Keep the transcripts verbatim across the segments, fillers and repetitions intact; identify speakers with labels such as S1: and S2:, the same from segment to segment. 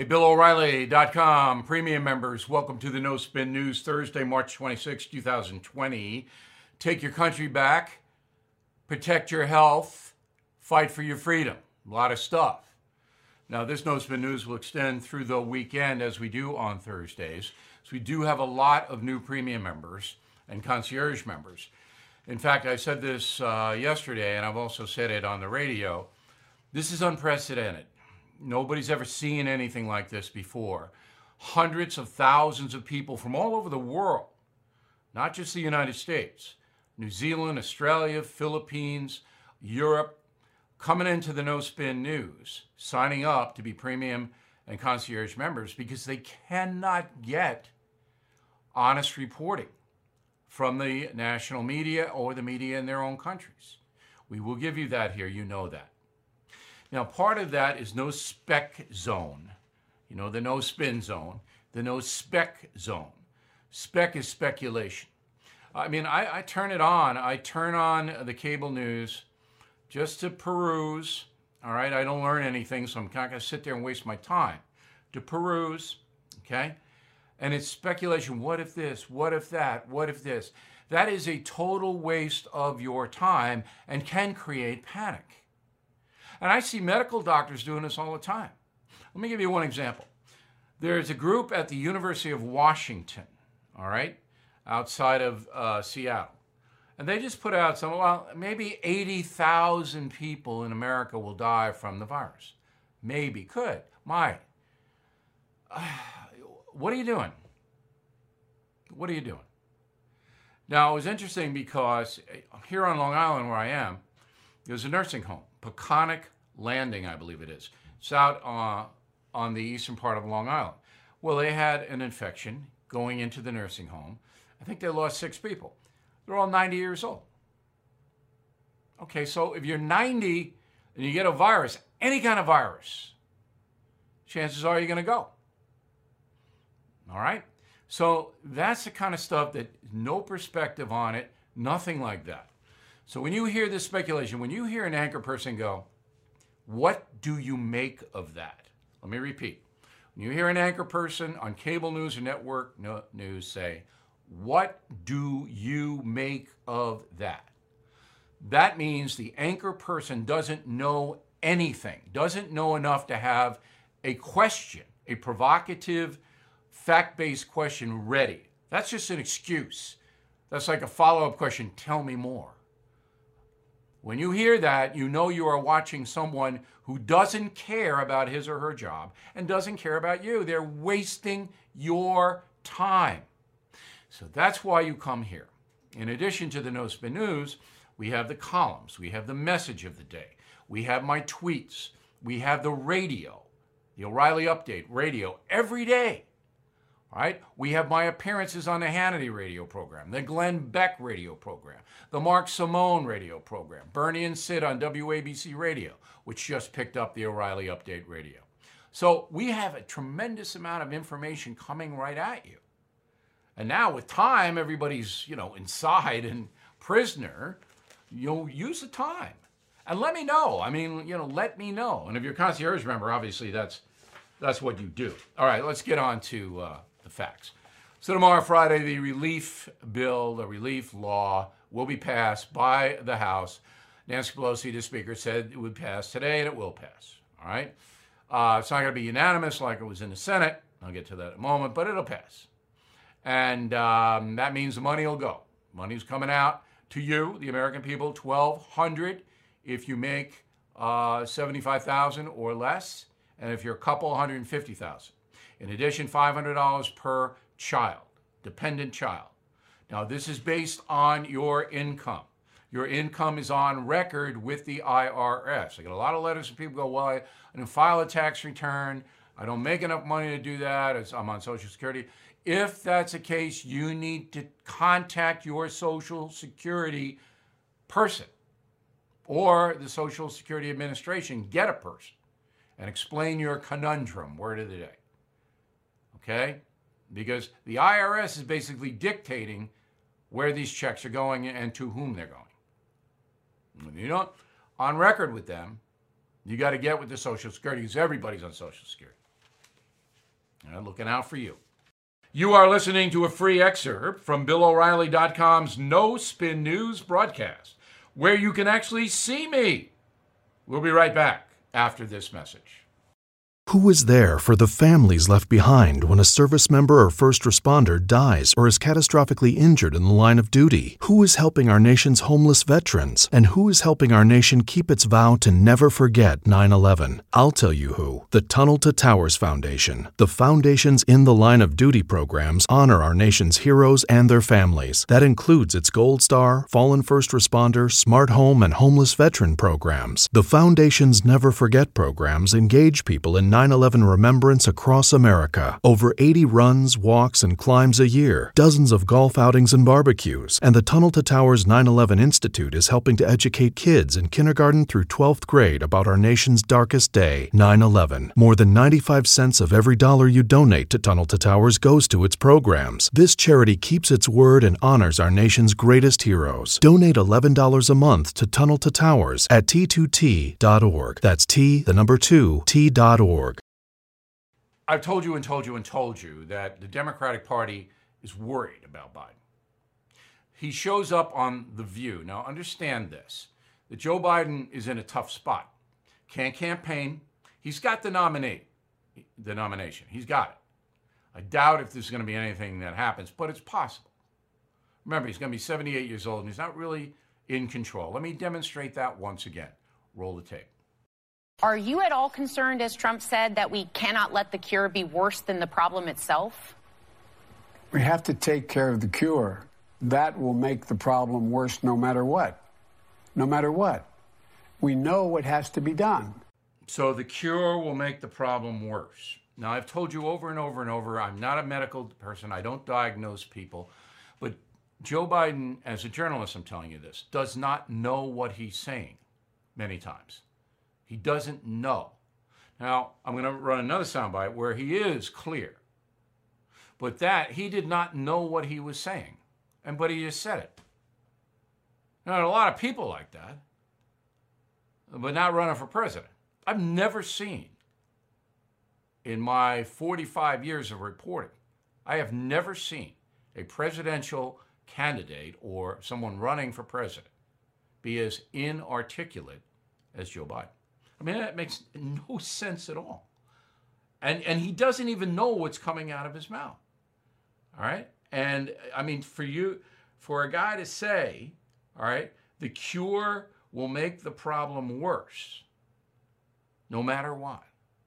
S1: Hey, Bill O'Reilly dot com premium members, welcome to the No Spin News, Thursday, March twenty-sixth, two thousand twenty. Take your country back, protect your health, fight for your freedom. A lot of stuff. Now, this No Spin News will extend through the weekend as we do on Thursdays. So we do have a lot of new premium members and concierge members. In fact, I said this uh, yesterday, and I've also said it on the radio. This is unprecedented. Nobody's ever seen anything like this before. Hundreds of thousands of people from all over the world, not just the United States, New Zealand, Australia, Philippines, Europe, coming into the No Spin News, signing up to be premium and concierge members because they cannot get honest reporting from the national media or the media in their own countries. We will give you that here, you know that. Now, part of that is no spec zone. You know, the no spin zone, the no spec zone. Spec is speculation. I mean, I, I turn it on. I turn on the cable news just to peruse. All right, I don't learn anything, so I'm not going to sit there and waste my time. To peruse, okay? And it's speculation. What if this? What if that? What if this? That is a total waste of your time and can create panic. And I see medical doctors doing this all the time. Let me give you one example. There's a group at the University of Washington, all right, outside of uh, Seattle. And they just put out some, well, maybe eighty thousand people in America will die from the virus. Maybe, could, might. Uh, what are you doing? What are you doing? Now, it was interesting because here on Long Island, where I am, there's a nursing home, Peconic Landing, I believe it is. It's out uh, on the eastern part of Long Island. Well, they had an infection going into the nursing home. I think they lost six people. They're all ninety years old. Okay, so if you're ninety and you get a virus, any kind of virus, chances are you're going to go. All right? So that's the kind of stuff that no perspective on it, nothing like that. So when you hear this speculation, when you hear an anchor person go, what do you make of that? Let me repeat. When you hear an anchor person on cable news or network news say, what do you make of that? That means the anchor person doesn't know anything, doesn't know enough to have a question, a provocative, fact-based question ready. That's just an excuse. That's like a follow-up question, tell me more. When you hear that, you know you are watching someone who doesn't care about his or her job and doesn't care about you. They're wasting your time. So that's why you come here. In addition to the No Spin News, we have the columns. We have the message of the day. We have my tweets. We have the radio, the O'Reilly Update radio every day. Right? We have my appearances on the Hannity radio program, the Glenn Beck radio program, the Mark Simone radio program, Bernie and Sid on W A B C radio, which just picked up the O'Reilly Update radio. So we have a tremendous amount of information coming right at you. And now with time, everybody's, you know, inside and prisoner, you'll use the time. And let me know. I mean, you know, let me know. And if you're a concierge member, obviously that's that's what you do. All right, let's get on to uh, the facts. So tomorrow, Friday, the relief bill, the relief law will be passed by the House. Nancy Pelosi, the Speaker, said it would pass today, and it will pass. All right? Uh, it's not going to be unanimous like it was in the Senate. I'll get to that in a moment, but it'll pass. And um, that means the money will go. Money's coming out to you, the American people, twelve hundred dollars if you make uh, seventy-five thousand dollars or less, and if you're a couple, one hundred fifty thousand dollars. In addition, five hundred dollars per child, dependent child. Now, this is based on your income. Your income is on record with the I R S. I get a lot of letters from people who go, well, I, I didn't file a tax return. I don't make enough money to do that. It's, I'm on Social Security. If that's the case, you need to contact your Social Security person or the Social Security Administration. Get a person and explain your conundrum, word of the day. Okay? Because the I R S is basically dictating where these checks are going and to whom they're going. When you're not on record with them, you got to get with the Social Security because everybody's on Social Security. I'm looking out for you. You are listening to a free excerpt from Bill O'Reilly dot com's No Spin News broadcast, where you can actually see me. We'll be right back after this message.
S2: Who is there for the families left behind when a service member or first responder dies or is catastrophically injured in the line of duty? Who is helping our nation's homeless veterans? And who is helping our nation keep its vow to never forget nine eleven? I'll tell you who. The Tunnel to Towers Foundation. The foundation's In the Line of Duty programs honor our nation's heroes and their families. That includes its Gold Star, Fallen First Responder, Smart Home, and Homeless Veteran programs. The foundation's Never Forget programs engage people in nine eleven remembrance across America. Over eighty runs, walks, and climbs a year, dozens of golf outings and barbecues, and the Tunnel to Towers nine eleven Institute is helping to educate kids in kindergarten through twelfth grade about our nation's darkest day, nine eleven. More than ninety-five cents of every dollar you donate to Tunnel to Towers goes to its programs. This charity keeps its word and honors our nation's greatest heroes. Donate eleven dollars a month to Tunnel to Towers at T two T dot org. That's T, the number two, T dot org.
S1: I've told you and told you and told you that the Democratic Party is worried about Biden. He shows up on The View. Now, understand this, that Joe Biden is in a tough spot. Can't campaign. He's got the nominee, the nomination. He's got it. I doubt if there's going to be anything that happens, but it's possible. Remember, he's going to be seventy-eight years old, and he's not really in control. Let me demonstrate that once again. Roll the tape.
S3: Are you at all concerned, as Trump said, that we cannot let the cure be worse than the problem itself?
S4: We have to take care of the cure. That will make the problem worse no matter what. No matter what. We know what has to be done.
S1: So the cure will make the problem worse. Now, I've told you over and over and over, I'm not a medical person. I don't diagnose people. But Joe Biden, as a journalist, I'm telling you this, does not know what he's saying many times. He doesn't know. Now, I'm going to run another soundbite where he is clear. But that, he did not know what he was saying. And but he just said it. Now, there are a lot of people like that, but not running for president. I've never seen, in my forty-five years of reporting, I have never seen a presidential candidate or someone running for president be as inarticulate as Joe Biden. I mean, that makes no sense at all. And and he doesn't even know what's coming out of his mouth. All right? And I mean, for you, for a guy to say, all right, the cure will make the problem worse, no matter what.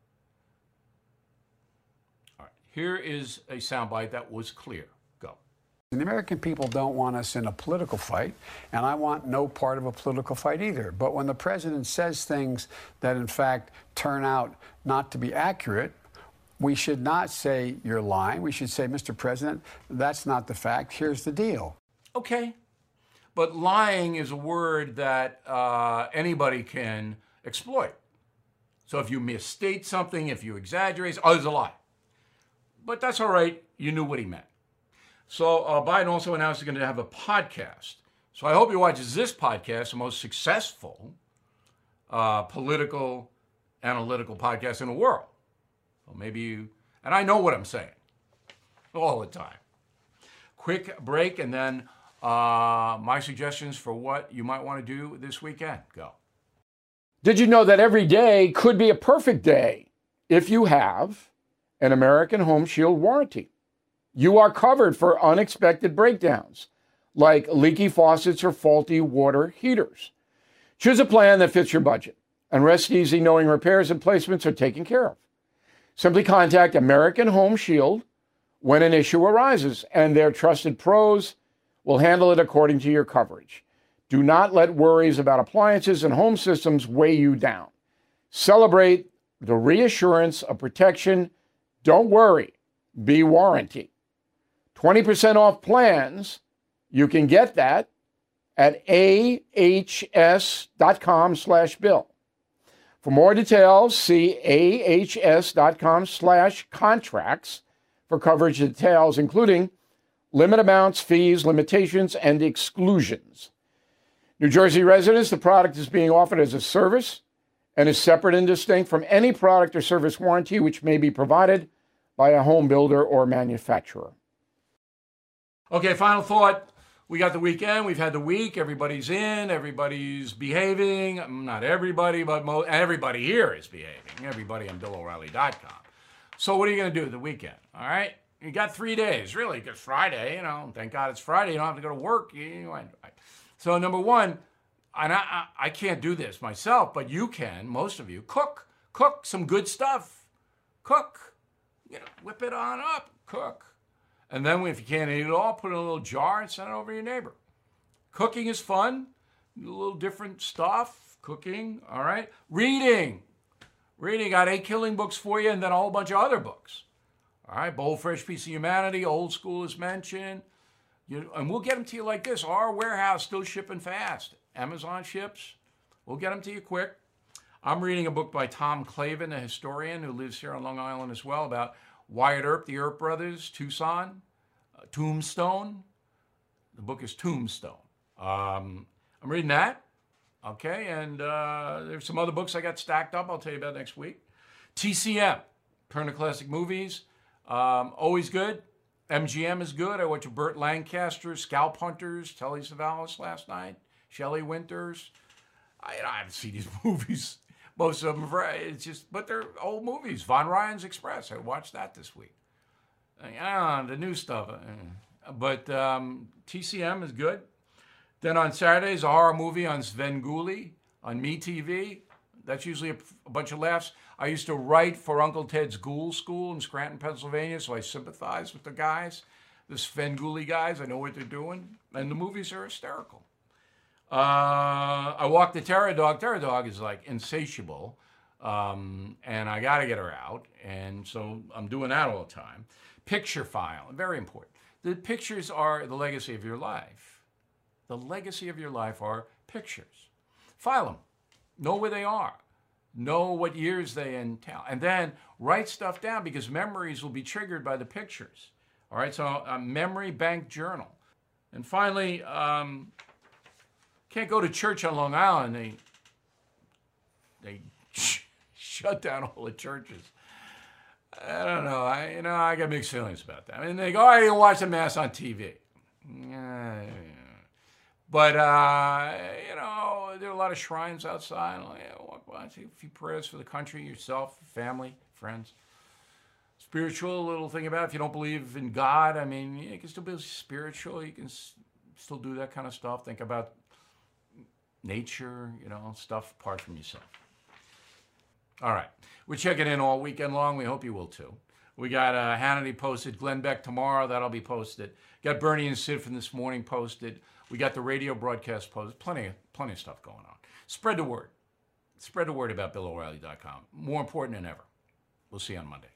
S1: All right, here is a soundbite that was clear. Go.
S4: The American people don't want us in a political fight, and I want no part of a political fight either. But when the president says things that, in fact, turn out not to be accurate, we should not say you're lying. We should say, Mister President, that's not the fact. Here's the deal.
S1: Okay. But lying is a word that uh, anybody can exploit. So if you misstate something, if you exaggerate, oh, it's a lie. But that's all right. You knew what he meant. So uh, Biden also announced he's going to have a podcast. So I hope he watches this podcast, the most successful uh, political, analytical podcast in the world. Well, maybe you, and I know what I'm saying all the time. Quick break, and then uh, my suggestions for what you might want to do this weekend. Go.
S5: Did you know that every day could be a perfect day if you have an American Home Shield warranty? You are covered for unexpected breakdowns, like leaky faucets or faulty water heaters. Choose a plan that fits your budget, and rest easy knowing repairs and placements are taken care of. Simply contact American Home Shield when an issue arises, and their trusted pros will handle it according to your coverage. Do not let worries about appliances and home systems weigh you down. Celebrate the reassurance of protection. Don't worry, be warranty. twenty percent off plans. You can get that at ahs.com slash bill. For more details, see ahs.com slash contracts for coverage details, including limit amounts, fees, limitations, and exclusions. New Jersey residents, the product is being offered as a service and is separate and distinct from any product or service warranty which may be provided by a home builder or manufacturer.
S1: Okay, final thought. We got the weekend. We've had the week. Everybody's in. Everybody's behaving. Not everybody, but mo- everybody here is behaving. Everybody on Bill O'Reilly dot com. So what are you going to do the weekend? All right? You got three days, really, because Friday, you know, thank God it's Friday. You don't have to go to work. You, you know, so number one, and I, I, I can't do this myself, but you can, most of you, cook. Cook some good stuff. Cook. You know, whip it on up. Cook. And then if you can't eat it all, put it in a little jar and send it over to your neighbor. Cooking is fun. A little different stuff. Cooking, all right? Reading. Reading. Got eight killing books for you and then a whole bunch of other books. All right? Bold, Fresh Piece of Humanity. Old School is mentioned. You, and we'll get them to you like this. Our warehouse still shipping fast. Amazon ships. We'll get them to you quick. I'm reading a book by Tom Clavin, a historian who lives here on Long Island as well, about Wyatt Earp, the Earp brothers, Tucson, uh, Tombstone. The book is Tombstone. Um, I'm reading that. Okay, and uh, there's some other books I got stacked up I'll tell you about next week. T C M, Turner Classic Movies, um, always good. M G M is good. I went to Burt Lancaster's Scalp Hunters, Telly Savalas last night, Shelley Winters. I, I haven't seen these movies. Most of them, it's just, but they're old movies. Von Ryan's Express, I watched that this week. Ah, the new stuff. But um, T C M is good. Then on Saturdays, a horror movie on Svengoolie on MeTV. That's usually a, a bunch of laughs. I used to write for Uncle Ted's Ghoul School in Scranton, Pennsylvania, so I sympathize with the guys, the Svengoolie guys. I know what they're doing. And the movies are hysterical. Uh, I walk the Terror Dog. Terror Dog is like insatiable, um, and I got to get her out, and so I'm doing that all the time. Picture file, very important. The pictures are the legacy of your life. The legacy of your life are pictures. File them. Know where they are. Know what years they entail. And then write stuff down because memories will be triggered by the pictures. All right, so a memory bank journal. And finally, um, can't go to church on Long Island. They they shut down all the churches. I don't know. I you know I got mixed feelings about that. I mean, they go, oh, you can watch the mass on T V. Yeah, but uh, you know, there are a lot of shrines outside. Like, yeah, walk by, say a few prayers for the country, yourself, family, friends. Spiritual little thing about it. If you don't believe in God, I mean, you can still be spiritual. You can s- still do that kind of stuff. Think about nature, you know, stuff apart from yourself. All right. We're checking in all weekend long. We hope you will too. We got uh, Hannity posted, Glenn Beck tomorrow. That'll be posted. Got Bernie and Sid from this morning posted. We got the radio broadcast posted. Plenty, plenty of stuff going on. Spread the word. Spread the word about Bill O'Reilly dot com. More important than ever. We'll see you on Monday.